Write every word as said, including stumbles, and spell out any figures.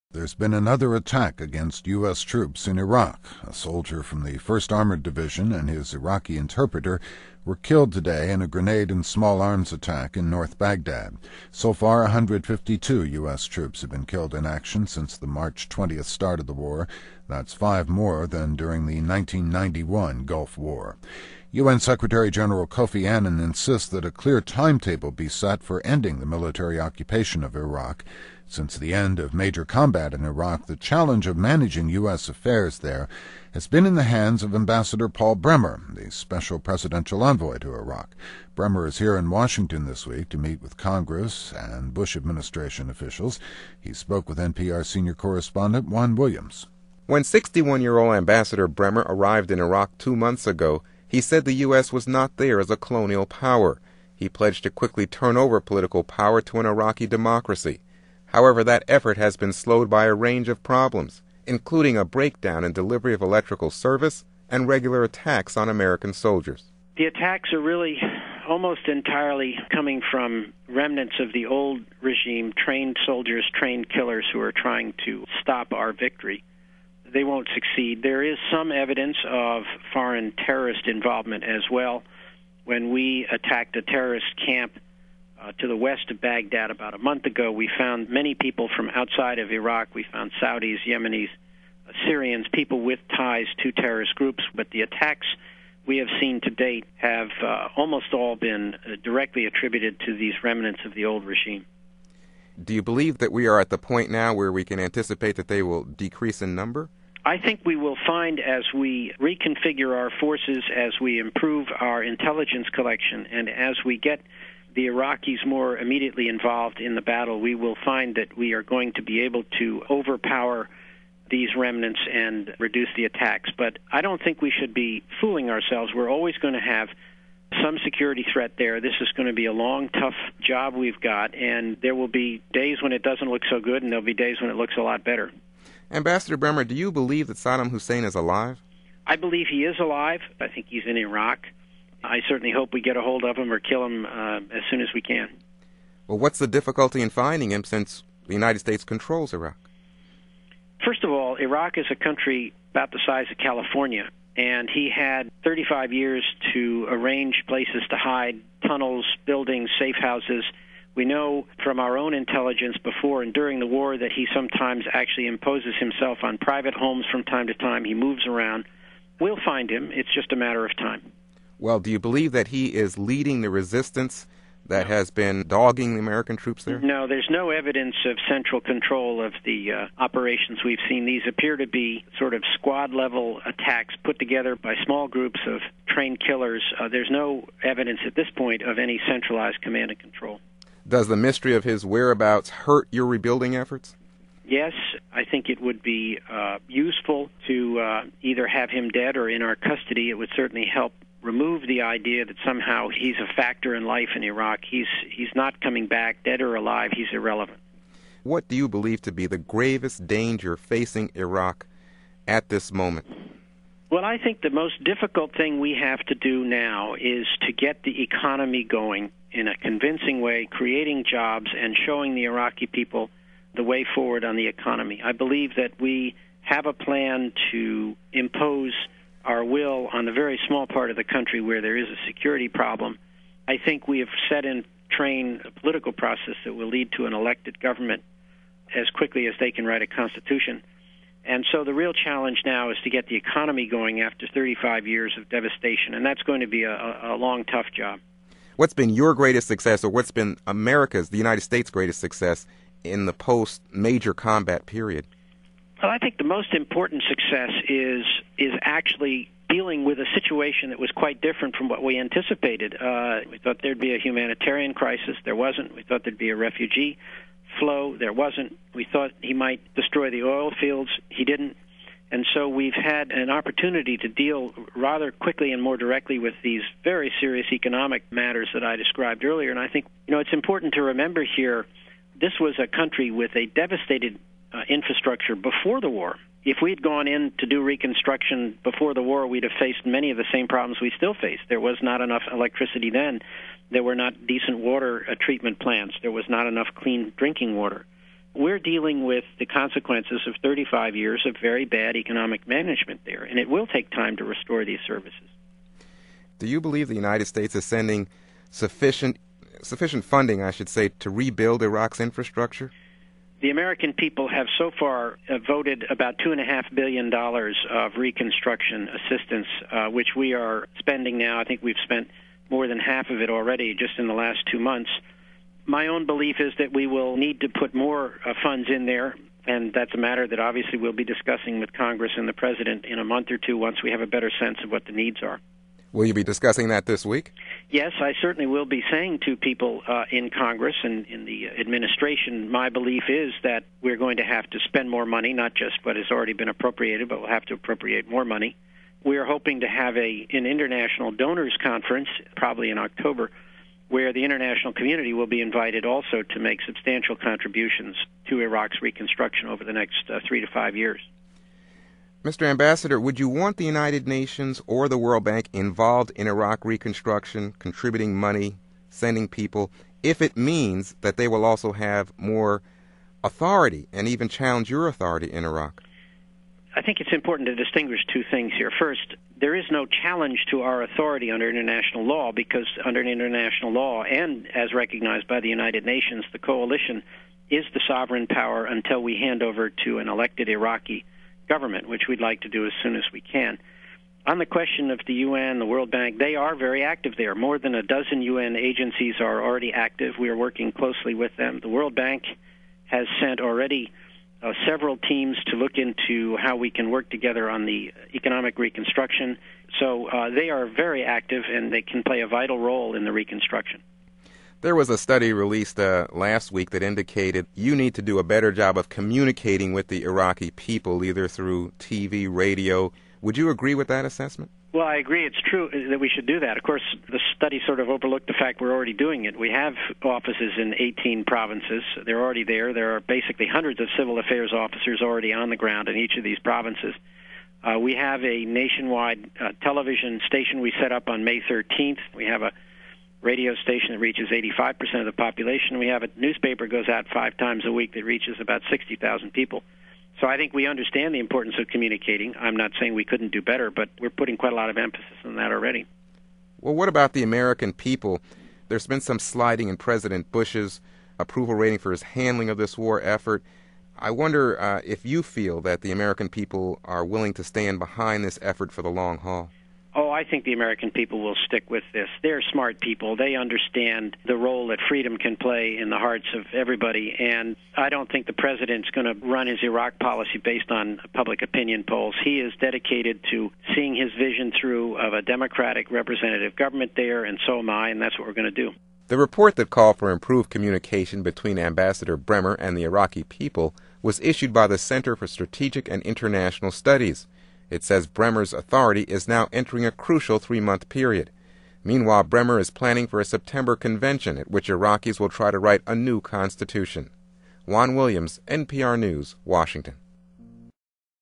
There's been another attack against U S troops in Iraq. A soldier from the first Armored Division and his Iraqi interpreter were killed today in a grenade and small arms attack in North Baghdad. So far, one hundred fifty-two U S troops have been killed in action since the March twentieth start of the war. That's five more than during the nineteen ninety-one Gulf War. U N Secretary-General Kofi Annan insists that a clear timetable be set for ending the military occupation of Iraq. Since the end of major combat in Iraq, the challenge of managing U S affairs there has been in the hands of Ambassador Paul Bremer, the special presidential envoy to Iraq. Bremer is here in Washington this week to meet with Congress and Bush administration officials. He spoke with N P R senior correspondent Juan Williams. When sixty-one-year-old Ambassador Bremer arrived in Iraq two months ago, he said the U S was not there as a colonial power. He pledged to quickly turn over political power to an Iraqi democracy. However, that effort has been slowed by a range of problems, including a breakdown in delivery of electrical service and regular attacks on American soldiers. The attacks are really almost entirely coming from remnants of the old regime, trained soldiers, trained killers who are trying to stop our victory. They won't succeed. There is some evidence of foreign terrorist involvement as well. When we attacked a terrorist camp Uh, to the west of Baghdad about a month ago, we found many people from outside of Iraq. We found Saudis, Yemenis, uh, Syrians, people with ties to terrorist groups. But the attacks we have seen to date have uh, almost all been uh, directly attributed to these remnants of the old regime. Do you believe that we are at the point now where we can anticipate that they will decrease in number? I think we will find, as we reconfigure our forces, as we improve our intelligence collection, and as we get the Iraqis more immediately involved in the battle, we will find that we are going to be able to overpower these remnants and reduce the attacks. But I don't think we should be fooling ourselves. We're always going to have some security threat there. This is going to be a long, tough job we've got, and there will be days when it doesn't look so good, and there'll be days when it looks a lot better. Ambassador Bremer, do you believe that Saddam Hussein is alive? I believe he is alive. I think he's in Iraq. I certainly hope we get a hold of him or kill him uh, as soon as we can. Well, what's the difficulty in finding him since the United States controls Iraq? First of all, Iraq is a country about the size of California, and he had thirty-five years to arrange places to hide, tunnels, buildings, safe houses. We know from our own intelligence before and during the war that he sometimes actually imposes himself on private homes from time to time. He moves around. We'll find him. It's just a matter of time. Well, do you believe that he is leading the resistance that has been dogging the American troops there? No, there's no evidence of central control of the uh, operations we've seen. These appear to be sort of squad-level attacks put together by small groups of trained killers. Uh, there's no evidence at this point of any centralized command and control. Does the mystery of his whereabouts hurt your rebuilding efforts? Yes, I think it would be uh, useful to uh, either have him dead or in our custody. It would certainly help remove the idea that somehow he's a factor in life in Iraq. He's he's not coming back, dead or alive. He's irrelevant. What do you believe to be the gravest danger facing Iraq at this moment? Well, I think the most difficult thing we have to do now is to get the economy going in a convincing way, creating jobs and showing the Iraqi people the way forward on the economy. I believe that we have a plan to impose our will on a very small part of the country where there is a security problem. I think we have set in train a political process that will lead to an elected government as quickly as they can write a constitution. And so the real challenge now is to get the economy going after thirty-five years of devastation, and that's going to be a, a long, tough job. What's been your greatest success, or what's been America's, the United States' greatest success in the post-major combat period? Well, I think the most important success is is actually dealing with a situation that was quite different from what we anticipated. Uh, we thought there'd be a humanitarian crisis. There wasn't. We thought there'd be a refugee flow. There wasn't. We thought he might destroy the oil fields. He didn't. And so we've had an opportunity to deal rather quickly and more directly with these very serious economic matters that I described earlier. And I think, you know, it's important to remember here, this was a country with a devastated uh, infrastructure before the war. If we had gone in to do reconstruction before the war, we'd have faced many of the same problems we still face. There was not enough electricity then. There were not decent water uh, treatment plants. There was not enough clean drinking water. we're dealing with the consequences of thirty-five years of very bad economic management there, and it will take time to restore these services. Do you believe the United States is sending sufficient sufficient funding, I should say, to rebuild Iraq's infrastructure? The American people have so far uh, voted about two point five billion dollars of reconstruction assistance, uh, which we are spending now. I think we've spent more than half of it already just in the last two months. My own belief is that we will need to put more uh, funds in there, and that's a matter that obviously we'll be discussing with Congress and the President in a month or two once we have a better sense of what the needs are. Will you be discussing that this week? Yes, I certainly will be saying to people uh, in Congress and in the administration, my belief is that we're going to have to spend more money, not just what has already been appropriated, but we'll have to appropriate more money. We are hoping to have a an international donors conference, probably in October, where the international community will be invited also to make substantial contributions to Iraq's reconstruction over the next uh, three to five years. Mister Ambassador, would you want the United Nations or the World Bank involved in Iraq reconstruction, contributing money, sending people, if it means that they will also have more authority and even challenge your authority in Iraq? I think it's important to distinguish two things here. First, there is no challenge to our authority under international law because under international law and as recognized by the United Nations, the coalition is the sovereign power until we hand over to an elected Iraqi government, which we'd like to do as soon as we can. On the question of the U N, the World Bank, they are very active there. More than a dozen U N agencies are already active. We are working closely with them. The World Bank has sent already uh, several teams to look into how we can work together on the economic reconstruction. So uh, they are very active, and they can play a vital role in the reconstruction. There was a study released uh, last week that indicated you need to do a better job of communicating with the Iraqi people, either through T V, radio. Would you agree with that assessment? Well, I agree. It's true that we should do that. Of course, the study sort of overlooked the fact we're already doing it. We have offices in eighteen provinces. They're already there. There are basically hundreds of civil affairs officers already on the ground in each of these provinces. Uh, we have a nationwide uh, television station we set up on May thirteenth. We have a radio station that reaches eighty-five percent of the population. We have a newspaper goes out five times a week that reaches about sixty thousand people. So I think we understand the importance of communicating. I'm not saying we couldn't do better, but we're putting quite a lot of emphasis on that already. Well, what about the American people? There's been some sliding in President Bush's approval rating for his handling of this war effort. I wonder uh, if you feel that the American people are willing to stand behind this effort for the long haul. Oh, I think the American people will stick with this. They're smart people. They understand the role that freedom can play in the hearts of everybody, and I don't think the president's going to run his Iraq policy based on public opinion polls. He is dedicated to seeing his vision through of a democratic representative government there, and so am I, and that's what we're going to do. The report that called for improved communication between Ambassador Bremer and the Iraqi people was issued by the Center for Strategic and International Studies. It says Bremer's authority is now entering a crucial three-month period. Meanwhile, Bremer is planning for a September convention at which Iraqis will try to write a new constitution. Juan Williams, N P R News, Washington.